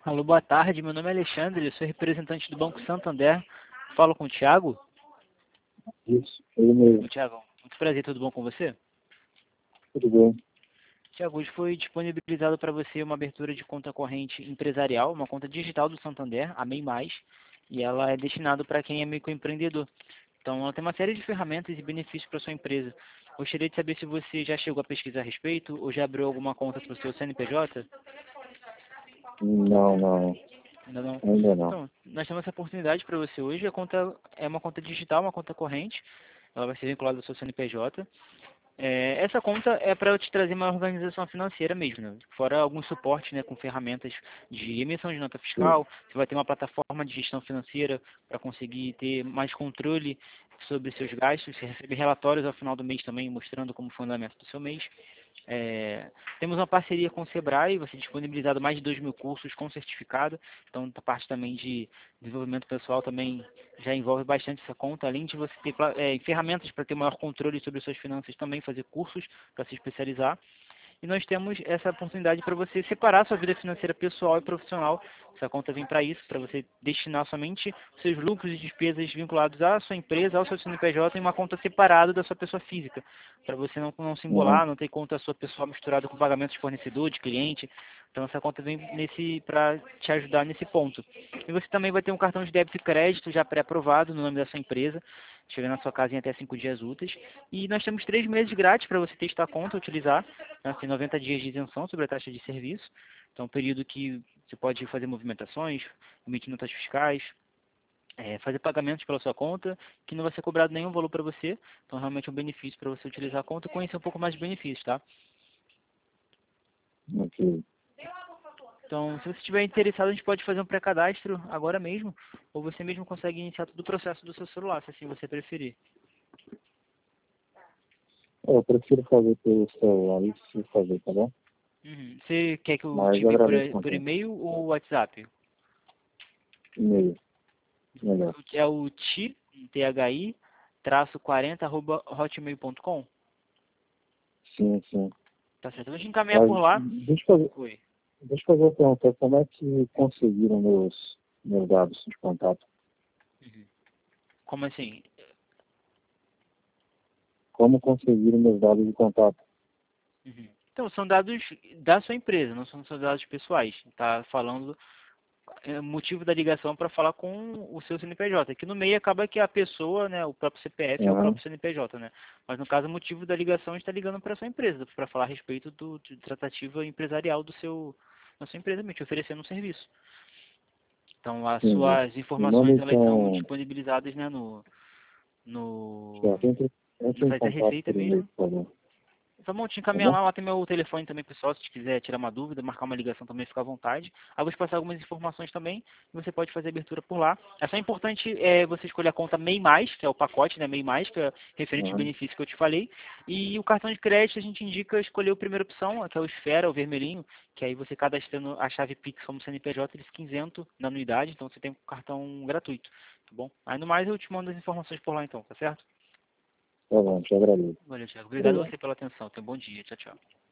Alô, boa tarde. Meu nome é Alexandre, eu sou representante do Banco Santander. Falo com o Thiago. Isso, ele mesmo. Thiago, muito prazer, tudo bom com você? Tudo bem. Thiago, hoje foi disponibilizado para você uma abertura de conta corrente empresarial, uma conta digital do Santander, a MEI+, e ela é destinada para quem é microempreendedor. Então, ela tem uma série de ferramentas e benefícios para sua empresa. Gostaria de saber se você já chegou a pesquisar a respeito ou já abriu alguma conta para o seu CNPJ? Não, Ainda não. ainda não. Então, nós temos essa oportunidade para você hoje. A conta é uma conta digital, uma conta corrente. Ela vai ser vinculada ao seu CNPJ. Essa conta é para te trazer uma organização financeira mesmo, né? Fora algum suporte, né, com ferramentas de emissão de nota Sim. fiscal. Você vai ter uma plataforma de gestão financeira para conseguir ter mais controle sobre seus gastos. Você recebe relatórios ao final do mês também, mostrando como foi o andamento do seu mês. Temos uma parceria com o Sebrae, vai ser disponibilizado mais de 2.000 cursos com certificado, então a parte também de desenvolvimento pessoal também já envolve bastante essa conta, além de você ter ferramentas para ter maior controle sobre suas finanças, também fazer cursos para se especializar. E nós temos essa oportunidade para você separar sua vida financeira pessoal e profissional. Essa conta vem para isso, para você destinar somente seus lucros e despesas vinculados à sua empresa, ao seu CNPJ, em uma conta separada da sua pessoa física, para você não se Uhum. embolar, não ter conta sua pessoal misturada com pagamentos de fornecedor, de cliente. Então essa conta vem para te ajudar nesse ponto. E você também vai ter um cartão de débito e crédito já pré-aprovado no nome da sua empresa, chegando na sua casa em até 5 dias úteis. E nós temos 3 meses grátis para você testar a conta, utilizar, né? Tem 90 dias de isenção sobre a taxa de serviço. Então, um período que você pode fazer movimentações, emitir notas fiscais, fazer pagamentos pela sua conta, que não vai ser cobrado nenhum valor para você. Então, realmente é um benefício para você utilizar a conta e conhecer um pouco mais de benefícios, tá? Ok. Então, se você estiver interessado, a gente pode fazer um pré-cadastro agora mesmo, ou você mesmo consegue iniciar todo o processo do seu celular, se assim você preferir. Eu prefiro fazer pelo celular, isso se fazer, tá bom? Uhum. Você quer que eu Mas te eu envie agradeço o por tempo. e-mail ou WhatsApp? E-mail, melhor. É o THI, traço 40, arroba hotmail.com. Sim. Tá certo, eu vou te encaminhar Mas por lá. Oi. deixa eu fazer uma pergunta. Como é que conseguiram meus dados de contato? Uhum. Como assim? Como conseguiram meus dados de contato? Uhum. Então, são dados da sua empresa, não são dados pessoais. Tá falando motivo da ligação para falar com o seu CNPJ. Aqui no meio acaba que a pessoa, né, o próprio CPF é o Aham. próprio CNPJ, né? Mas no caso, o motivo da ligação está ligando para a sua empresa, para falar a respeito de tratativa empresarial da sua empresa, te oferecendo um serviço. Então, as Entendi. suas Me manda informações elas são então. disponibilizadas, né, no, Certo, entre no em site da contato Receita por e-mail, mesmo. por favor. Tá bom, te Tá encaminhar bom? lá tem meu telefone também, pessoal, se quiser tirar uma dúvida, marcar uma ligação também, fica à vontade. Aí eu vou te passar algumas informações também, e você pode fazer abertura por lá. É só importante você escolher a conta MEI+, que é o pacote, né, MEI+, que é referente ao Aham. benefício que eu te falei. E o cartão de crédito a gente indica escolher a primeira opção, que é o Esfera, o vermelhinho, que aí você cadastrando a chave Pix como CNPJ, ele fica isento na anuidade, então você tem um cartão gratuito, tá bom? Aí no mais eu te mando as informações por lá então, tá certo? Tá bom, te agradeço. Valeu, Thiago. Obrigado a Obrigado. você pela atenção. Tenha um bom dia. Tchau, tchau.